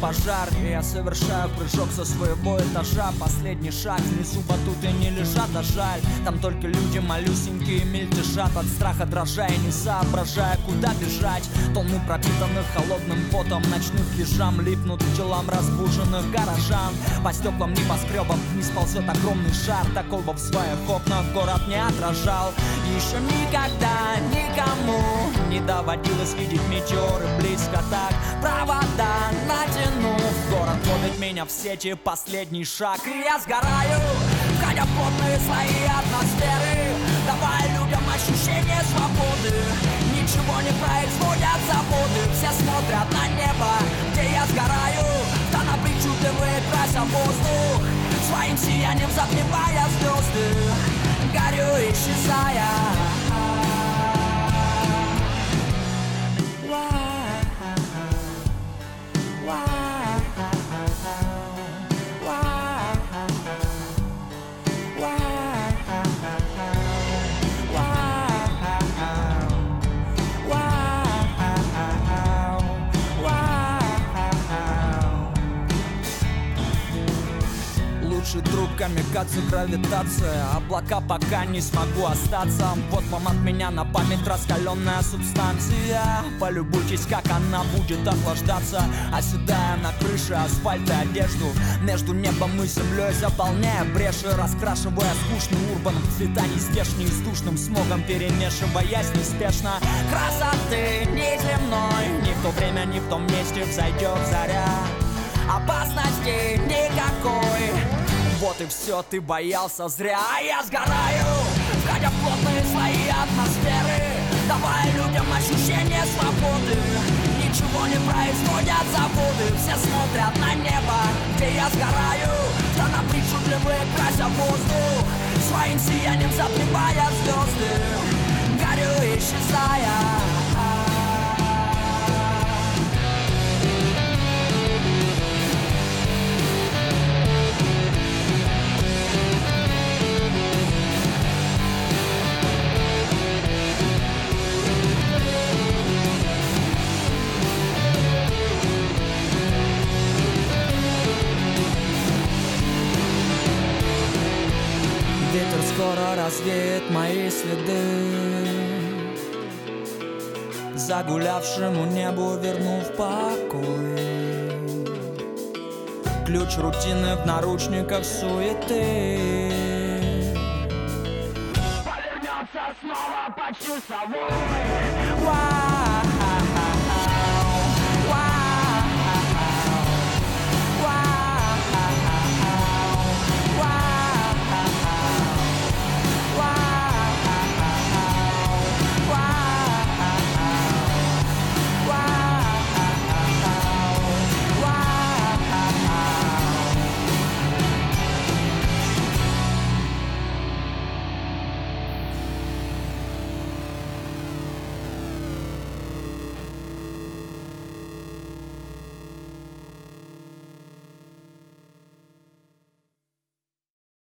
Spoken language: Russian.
пожар, и я совершаю прыжок со своего этажа. Последний шаг, внизу батуты не лежат, а жаль. Там только люди малюсенькие мельтешат, от страха дрожа и не соображая, куда бежать. Тонны пропитанных холодным потом ночных пижам липнут к телам разбуженных горожан. По стеклам небоскребов вниз ползет огромный шар. Такого в своих окнах город не отражал. Еще никогда никому не доводилось видеть метеоры близко так. Провода натянув, город ловит меня в сети, последний шаг, и я сгораю, входя в плотные слои атмосферы, давая людям ощущение свободы. Ничего не производят заводы, все смотрят на небо, где я сгораю. Тона причудливые крася воздух, своим сиянием затмевая звезды. Горю, исчезая. Лучший друг камикадзе, гравитация. Облака пока не смогу остаться. Вот вам от меня на память раскаленная субстанция. Полюбуйтесь, как она будет охлаждаться, оседая на крыше асфальт и одежду. Между небом и землей заполняя бреши, раскрашивая скучный урбан в цвета нездешние, с душным смогом перемешиваясь неспешно. Красоты неземной ни в то время, ни в том месте взойдет заря. Опасности никакой. Вот и все, ты боялся зря. А я сгораю, входя в плотные слои атмосферы, давая людям ощущение свободы. Ничего не производят заводы, все смотрят на небо, где я сгораю. Тона причудливые крася воздух, своим сиянием затмевая звезды. Горю, исчезая. Ветер скоро развеет мои следы, загулявшему небу вернув покой. Ключ рутины в наручниках суеты повернется снова почасовой.